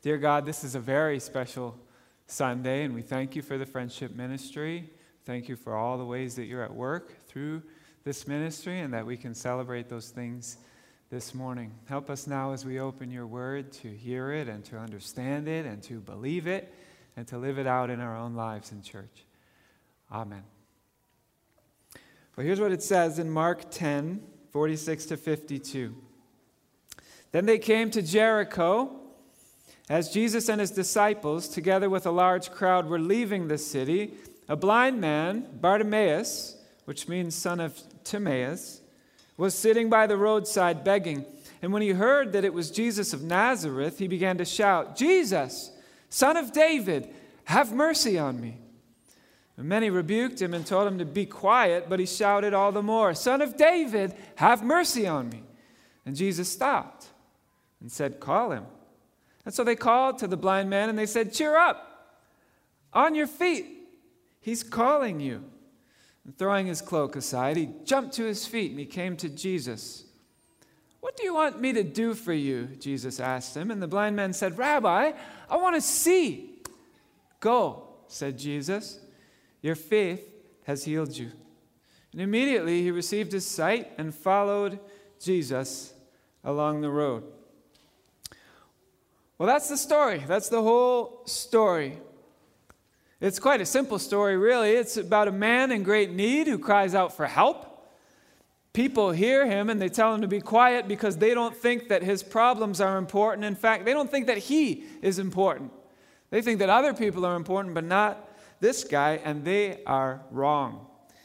Dear God, this is a very special Sunday, and we thank you for the Friendship Ministry. Thank you for all the ways that you're at work through this ministry and that we can celebrate those things this morning. Help us now as we open your word to hear it and to understand it and to believe it and to live it out in our own lives in church. Amen. Well, here's what it says in Mark 10, 46 to 52. Then they came to Jericho. As Jesus and his disciples, together with a large crowd, were leaving the city, a blind man, Bartimaeus, which means son of Timaeus, was sitting by the roadside begging. And when he heard that it was Jesus of Nazareth, he began to shout, "Jesus, Son of David, have mercy on me." And many rebuked him and told him to be quiet, but he shouted all the more, "Son of David, have mercy on me." And Jesus stopped and said, "Call him." And so they called to the blind man and they said, "Cheer up, on your feet, he's calling you." And throwing his cloak aside, he jumped to his feet and he came to Jesus. "What do you want me to do for you?" Jesus asked him. And the blind man said, "Rabbi, I want to see." "Go," said Jesus, "your faith has healed you." And immediately he received his sight and followed Jesus along the road. Well, that's the story. That's the whole story. It's quite a simple story, really. It's about a man in great need who cries out for help. People hear him and they tell him to be quiet because they don't think that his problems are important. In fact, they don't think that he is important. They think that other people are important, but not this guy, and they are wrong.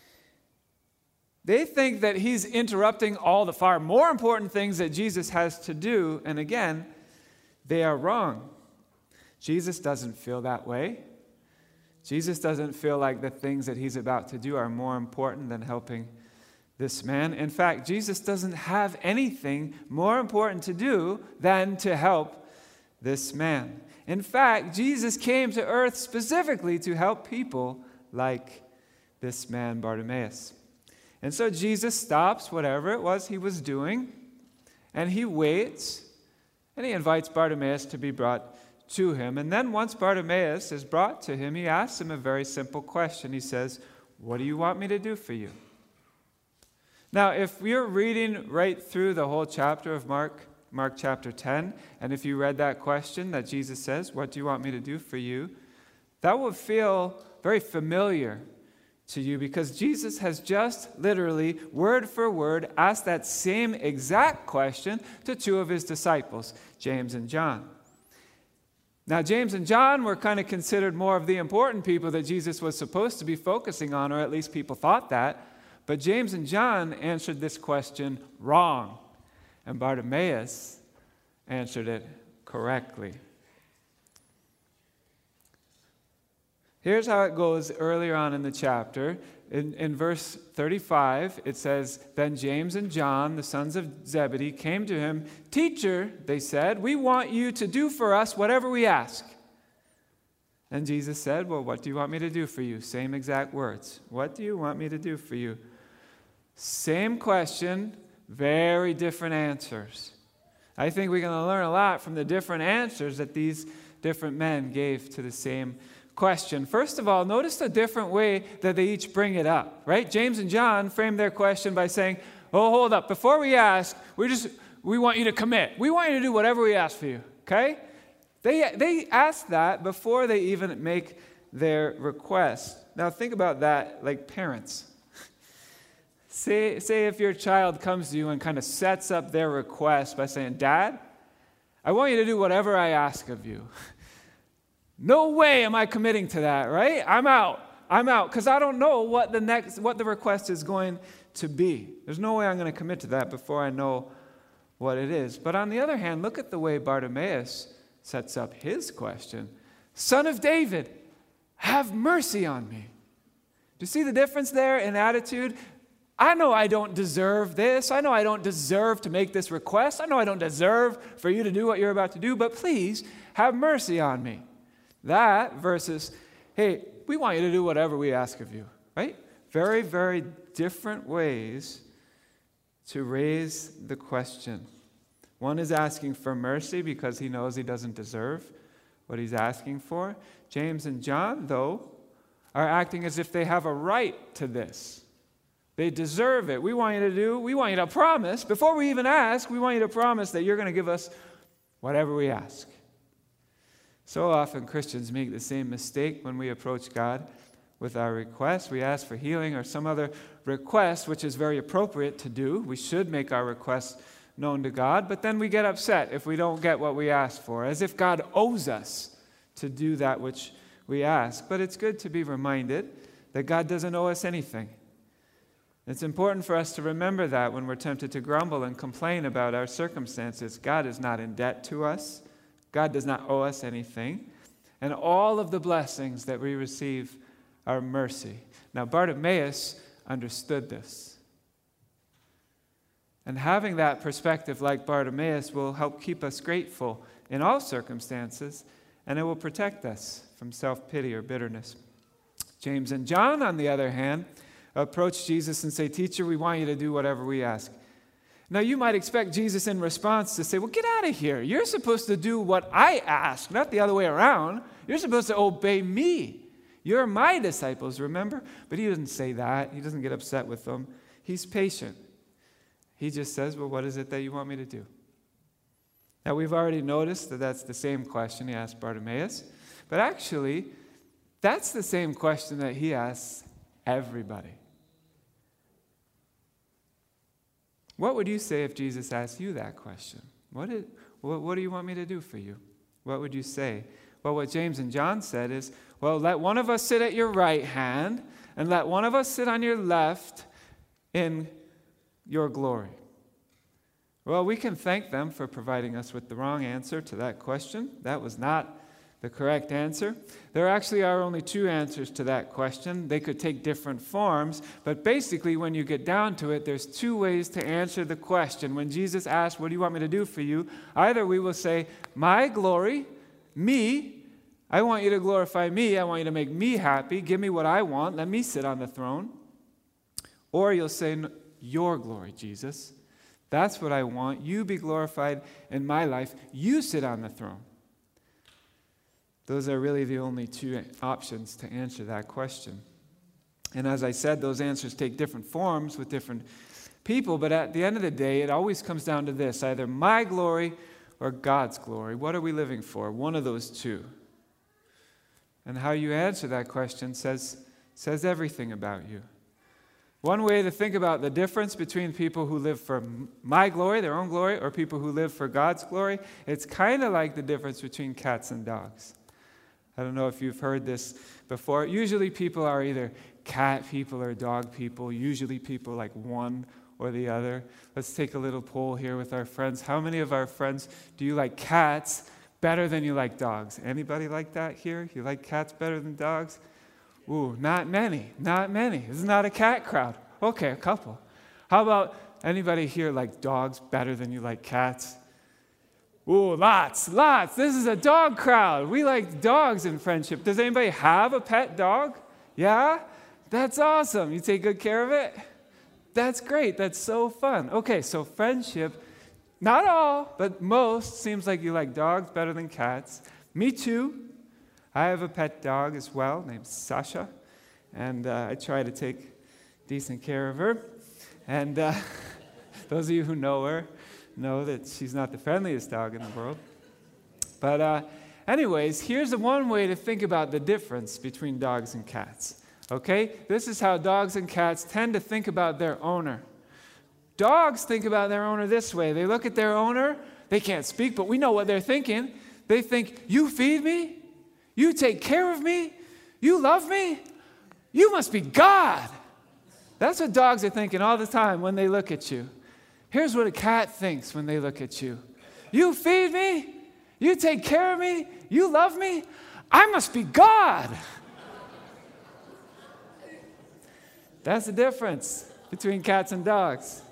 They think that he's interrupting all the far more important things that Jesus has to do, and again, they are wrong. Jesus doesn't feel that way. Jesus doesn't feel like the things that he's about to do are more important than helping this man. In fact, Jesus doesn't have anything more important to do than to help this man. In fact, Jesus came to earth specifically to help people like this man, Bartimaeus. And so Jesus stops whatever it was he was doing, and he waits, and he invites Bartimaeus to be brought to him. And then once Bartimaeus is brought to him, he asks him a very simple question. He says, "What do you want me to do for you?" Now, if you're reading right through the whole chapter of Mark chapter 10, and if you read that question that Jesus says, "What do you want me to do for you?" that will feel very familiar to you because Jesus has just literally, word for word, asked that same exact question to two of his disciples, James and John. Now, James and John were kind of considered more of the important people that Jesus was supposed to be focusing on, or at least people thought that. But James and John answered this question wrong, and Bartimaeus answered it correctly. Here's how it goes earlier on in the chapter. In verse 35, it says, "Then James and John, the sons of Zebedee, came to him. 'Teacher,' they said, 'we want you to do for us whatever we ask.' And Jesus said, 'Well, what do you want me to do for you?'" Same exact words. "What do you want me to do for you?" Same question, very different answers. I think we're going to learn a lot from the different answers that these different men gave to the same question. First of all, notice the different way that they each bring it up, right? James and John framed their question by saying, "Oh, hold up. Before we ask, we want you to commit. We want you to do whatever we ask for you," okay? They ask that before they even make their request. Now, think about that like parents. Say if your child comes to you and kind of sets up their request by saying, "Dad, I want you to do whatever I ask of you." No way am I committing to that, right? I'm out, because I don't know what the request is going to be. There's no way I'm going to commit to that before I know what it is. But on the other hand, look at the way Bartimaeus sets up his question. "Son of David, have mercy on me." Do you see the difference there in attitude? I know I don't deserve this. I know I don't deserve to make this request. I know I don't deserve for you to do what you're about to do, but please have mercy on me. That versus, "Hey, we want you to do whatever we ask of you," right? Very, very different ways to raise the question. One is asking for mercy because he knows he doesn't deserve what he's asking for. James and John, though, are acting as if they have a right to this. They deserve it. We want you to promise, before we even ask, we want you to promise that you're going to give us whatever we ask. So often Christians make the same mistake when we approach God with our requests. We ask for healing or some other request, which is very appropriate to do. We should make our requests known to God, but then we get upset if we don't get what we ask for, as if God owes us to do that which we ask. But it's good to be reminded that God doesn't owe us anything. It's important for us to remember that when we're tempted to grumble and complain about our circumstances. God is not in debt to us. God does not owe us anything. And all of the blessings that we receive are mercy. Now, Bartimaeus understood this. And having that perspective like Bartimaeus will help keep us grateful in all circumstances, and it will protect us from self-pity or bitterness. James and John, on the other hand, approach Jesus and say, "Teacher, we want you to do whatever we ask." Now, you might expect Jesus in response to say, "Well, get out of here. You're supposed to do what I ask, not the other way around. You're supposed to obey me. You're my disciples, remember?" But he doesn't say that. He doesn't get upset with them. He's patient. He just says, "Well, what is it that you want me to do?" Now, we've already noticed that that's the same question he asked Bartimaeus. But actually, that's the same question that he asks everybody. What would you say if Jesus asked you that question? What do you want me to do for you? What would you say? Well, what James and John said is, well, let one of us sit at your right hand and let one of us sit on your left in your glory. Well, we can thank them for providing us with the wrong answer to that question. That was not the correct answer. There actually are only two answers to that question. They could take different forms, but basically when you get down to it, there's two ways to answer the question. When Jesus asks, "What do you want me to do for you?" either we will say, "My glory, me, I want you to glorify me, I want you to make me happy, give me what I want, let me sit on the throne." Or you'll say, "Your glory, Jesus. That's what I want. You be glorified in my life. You sit on the throne." Those are really the only two options to answer that question. And as I said, those answers take different forms with different people, but at the end of the day, it always comes down to this, either my glory or God's glory. What are we living for? One of those two. And how you answer that question says everything about you. One way to think about the difference between people who live for my glory, their own glory, or people who live for God's glory, it's kind of like the difference between cats and dogs. I don't know if you've heard this before. Usually people are either cat people or dog people. Usually people like one or the other. Let's take a little poll here with our friends. How many of our friends do you like cats better than you like dogs? Anybody like that here? You like cats better than dogs? Ooh, not many. Not many. This is not a cat crowd. Okay, a couple. How about anybody here like dogs better than you like cats? Ooh, lots. This is a dog crowd. We like dogs in friendship. Does anybody have a pet dog? Yeah? That's awesome. You take good care of it? That's great. That's so fun. Okay, so friendship, not all, but most, seems like you like dogs better than cats. Me too. I have a pet dog as well named Sasha, and I try to take decent care of her. And those of you who know her know that she's not the friendliest dog in the world. But anyways, here's the one way to think about the difference between dogs and cats. Okay? This is how dogs and cats tend to think about their owner. Dogs think about their owner this way. They look at their owner. They can't speak, but we know what they're thinking. They think, "You feed me? You take care of me? You love me? You must be God." That's what dogs are thinking all the time when they look at you. Here's what a cat thinks when they look at you. "You feed me? You take care of me? You love me? I must be God." That's the difference between cats and dogs.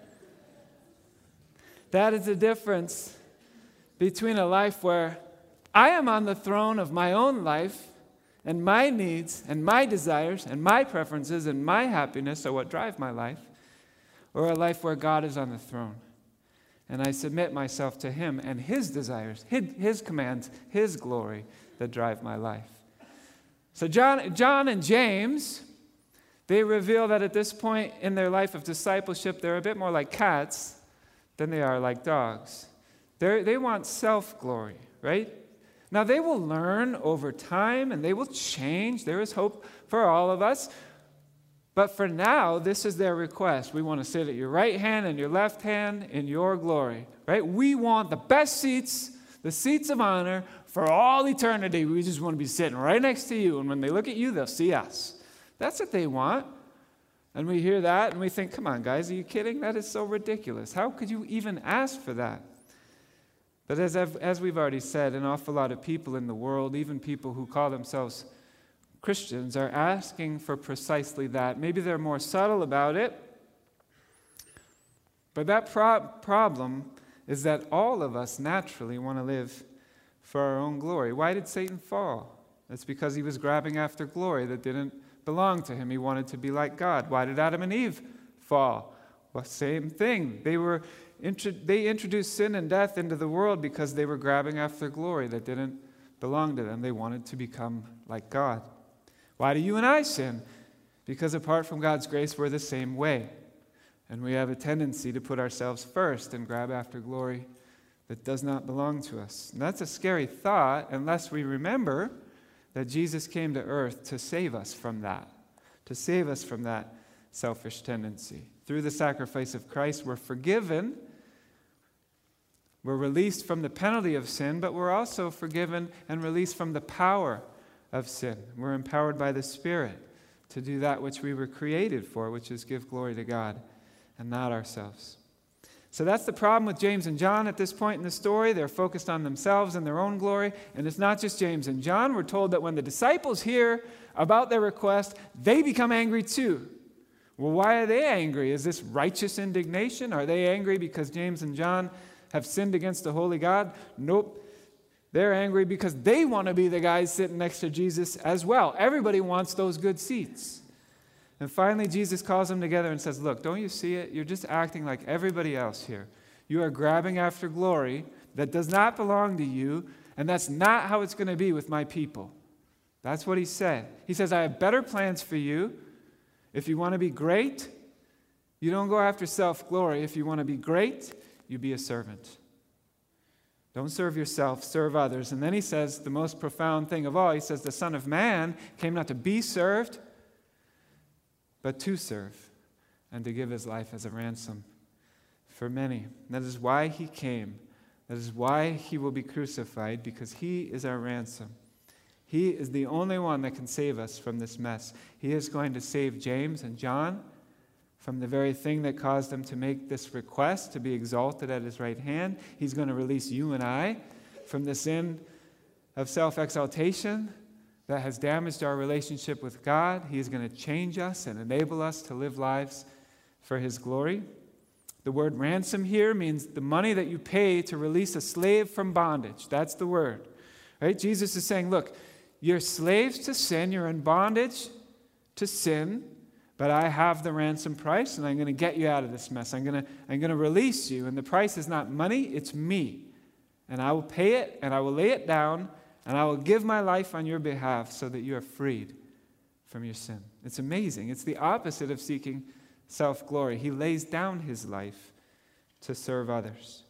That is the difference between a life where I am on the throne of my own life, and my needs and my desires and my preferences and my happiness are what drive my life, or a life where God is on the throne. and I submit myself to him and his desires, his commands, his glory that drive my life. So John and James, they reveal that at this point in their life of discipleship, they're a bit more like cats than they are like dogs. They want self-glory, right? Now, they will learn over time, and they will change. There is hope for all of us. But for now, this is their request. We want to sit at your right hand and your left hand in your glory, right? We want the best seats, the seats of honor for all eternity. We just want to be sitting right next to you. And when they look at you, they'll see us. That's what they want. And we hear that, and we think, come on, guys, are you kidding? That is so ridiculous. How could you even ask for that? But as we've already said, an awful lot of people in the world, even people who call themselves Christians, are asking for precisely that. Maybe they're more subtle about it, but that problem is that all of us naturally want to live for our own glory. Why did Satan fall? It's because he was grabbing after glory that didn't belong to him. He wanted to be like God. Why did Adam and Eve fall? Well, same thing. They introduced sin and death into the world because they were grabbing after glory that didn't belong to them. They wanted to become like God. Why do you and I sin? Because apart from God's grace, we're the same way. And we have a tendency to put ourselves first and grab after glory that does not belong to us. And that's a scary thought unless we remember that Jesus came to earth to save us from that selfish tendency. Through the sacrifice of Christ, we're forgiven. We're released from the penalty of sin, but we're also forgiven and released from the power of sin. We're empowered by the Spirit to do that which we were created for, which is give glory to God and not ourselves. So that's the problem with James and John at this point in the story. They're focused on themselves and their own glory. And it's not just James and John. We're told that when the disciples hear about their request, they become angry too. Well, why are they angry? Is this righteous indignation? Are they angry because James and John have sinned against the holy God? Nope. They're angry because they want to be the guys sitting next to Jesus as well. Everybody wants those good seats. And finally, Jesus calls them together and says, look, don't you see it? You're just acting like everybody else here. You are grabbing after glory that does not belong to you, and that's not how it's going to be with my people. That's what he said. He says, I have better plans for you. If you want to be great, you don't go after self-glory. If you want to be great, you be a servant. Don't serve yourself, serve others. And then he says the most profound thing of all. He says the Son of Man came not to be served, but to serve and to give his life as a ransom for many. That is why he came. That is why he will be crucified, because he is our ransom. He is the only one that can save us from this mess. He is going to save James and John from the very thing that caused them to make this request to be exalted at his right hand. He's going to release you and I from the sin of self-exaltation that has damaged our relationship with God. He is going to change us and enable us to live lives for his glory. The word ransom here means the money that you pay to release a slave from bondage. That's the word. Right? Jesus is saying, look, you're slaves to sin, you're in bondage to sin, but I have the ransom price, and I'm going to get you out of this mess. I'm going to release you, and the price is not money, it's me. And I will pay it, and I will lay it down, and I will give my life on your behalf so that you are freed from your sin. It's amazing. It's the opposite of seeking self-glory. He lays down his life to serve others.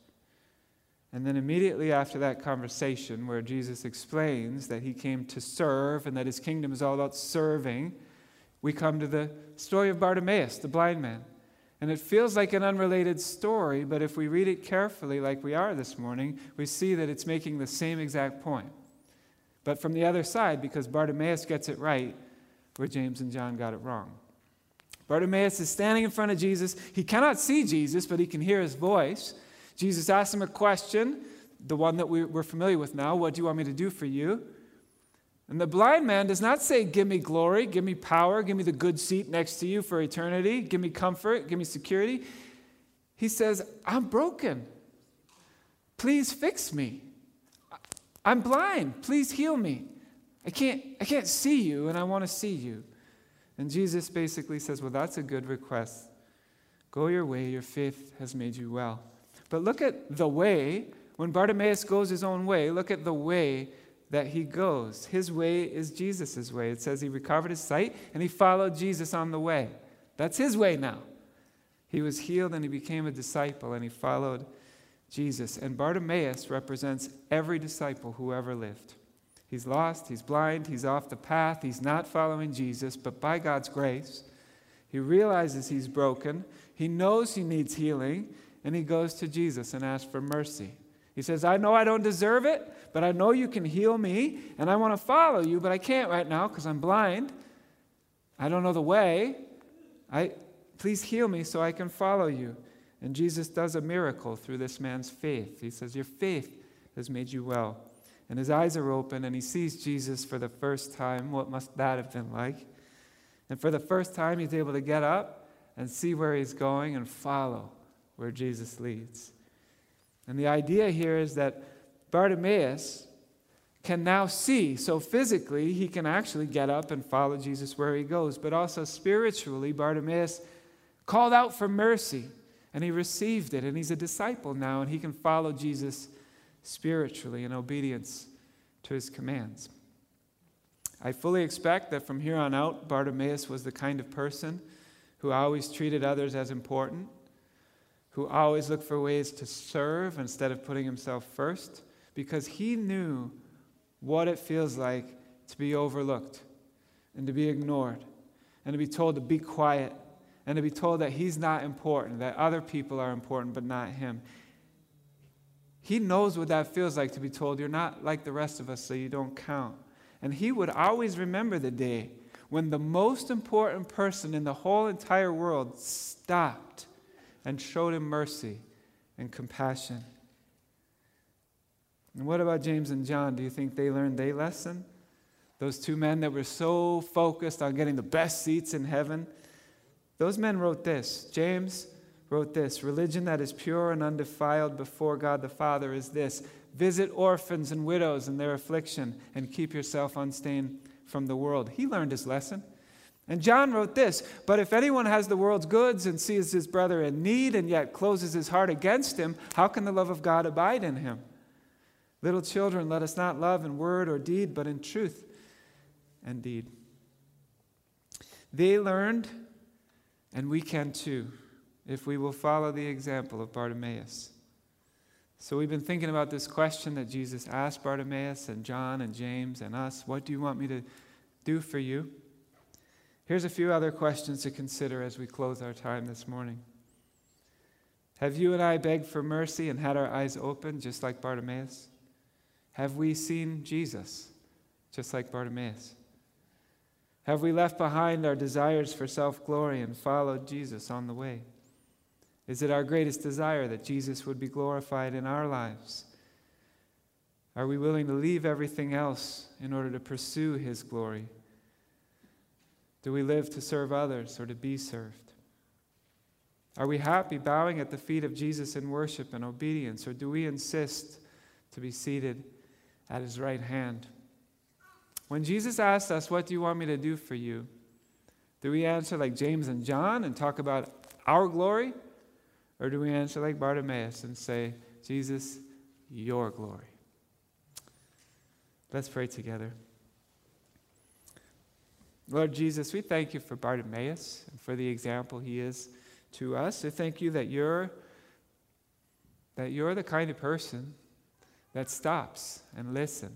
And then immediately after that conversation where Jesus explains that he came to serve and that his kingdom is all about serving, we come to the story of Bartimaeus, the blind man. And it feels like an unrelated story, but if we read it carefully like we are this morning, we see that it's making the same exact point. But from the other side, because Bartimaeus gets it right where James and John got it wrong. Bartimaeus is standing in front of Jesus. He cannot see Jesus, but he can hear his voice. Jesus asks him a question, the one that we're familiar with now. What do you want me to do for you? And the blind man does not say, give me glory, give me power, give me the good seat next to you for eternity, give me comfort, give me security. He says, I'm broken. Please fix me. I'm blind. Please heal me. I can't see you, and I want to see you. And Jesus basically says, well, that's a good request. Go your way. Your faith has made you well. But look at the way. When Bartimaeus goes his own way, look at the way that he goes. His way is Jesus' way. It says he recovered his sight and he followed Jesus on the way. That's his way now. He was healed and he became a disciple and he followed Jesus. And Bartimaeus represents every disciple who ever lived. He's lost, he's blind, he's off the path, he's not following Jesus, but by God's grace, he realizes he's broken, he knows he needs healing, and he goes to Jesus and asks for mercy. He says, I know I don't deserve it, but I know you can heal me, and I want to follow you, but I can't right now because I'm blind. I don't know the way. Please heal me so I can follow you. And Jesus does a miracle through this man's faith. He says, your faith has made you well. And his eyes are open, and he sees Jesus for the first time. What must that have been like? And for the first time, he's able to get up and see where he's going and follow where Jesus leads. And the idea here is that Bartimaeus can now see. So physically, he can actually get up and follow Jesus where he goes. But also spiritually, Bartimaeus called out for mercy, and he received it. And he's a disciple now, and he can follow Jesus spiritually in obedience to his commands. I fully expect that from here on out, Bartimaeus was the kind of person who always treated others as important, who always looked for ways to serve instead of putting himself first, because he knew what it feels like to be overlooked and to be ignored and to be told to be quiet and to be told that he's not important, that other people are important but not him. He knows what that feels like to be told, you're not like the rest of us, so you don't count. And he would always remember the day when the most important person in the whole entire world stopped and showed him mercy and compassion. And what about James and John? Do you think they learned their lesson? Those two men that were so focused on getting the best seats in heaven. Those men wrote this. James wrote this, religion that is pure and undefiled before God the Father is this: visit orphans and widows in their affliction and keep yourself unstained from the world. He learned his lesson. And John wrote this, but if anyone has the world's goods and sees his brother in need and yet closes his heart against him, how can the love of God abide in him? Little children, let us not love in word or deed, but in truth and deed. They learned, and we can too, if we will follow the example of Bartimaeus. So we've been thinking about this question that Jesus asked Bartimaeus and John and James and us. What do you want me to do for you? Here's a few other questions to consider as we close our time this morning. Have you and I begged for mercy and had our eyes open just like Bartimaeus? Have we seen Jesus just like Bartimaeus? Have we left behind our desires for self-glory and followed Jesus on the way? Is it our greatest desire that Jesus would be glorified in our lives? Are we willing to leave everything else in order to pursue his glory? Do we live to serve others or to be served? Are we happy bowing at the feet of Jesus in worship and obedience, or do we insist to be seated at his right hand? When Jesus asked us, what do you want me to do for you? Do we answer like James and John and talk about our glory? Or do we answer like Bartimaeus and say, Jesus, your glory? Let's pray together. Lord Jesus, we thank you for Bartimaeus and for the example he is to us. We thank you that you're the kind of person that stops and listens.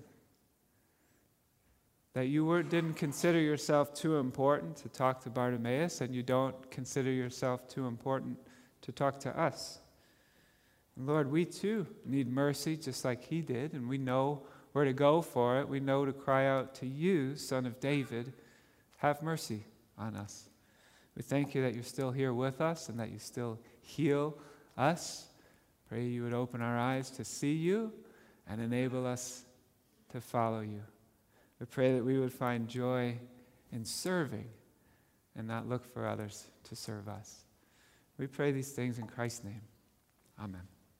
That you didn't consider yourself too important to talk to Bartimaeus, and you don't consider yourself too important to talk to us. And Lord, we too need mercy just like he did, and we know where to go for it. We know to cry out to you, Son of David, have mercy on us. We thank you that you're still here with us and that you still heal us. Pray you would open our eyes to see you and enable us to follow you. We pray that we would find joy in serving and not look for others to serve us. We pray these things in Christ's name. Amen.